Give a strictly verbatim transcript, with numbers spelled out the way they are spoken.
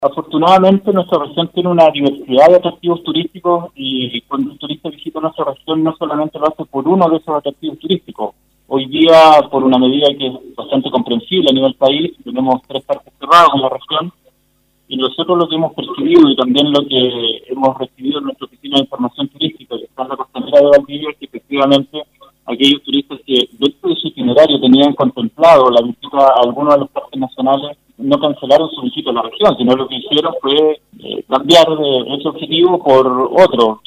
Afortunadamente nuestra región tiene una diversidad de atractivos turísticos y cuando un turista visita nuestra región no solamente lo hace por uno de esos atractivos turísticos. Hoy día, por una medida que es bastante comprensible a nivel país, tenemos tres parques cerrados en la región y nosotros lo que hemos percibido y también lo que hemos recibido en nuestra oficina de información turística, que está en la costanera de Valdivia, es que efectivamente aquellos turistas que dentro de su itinerario tenían contemplado la visita a alguno de los parques nacionales no cancelaron su visita a la región, sino lo que hicieron fue eh, cambiar de ese objetivo por otro.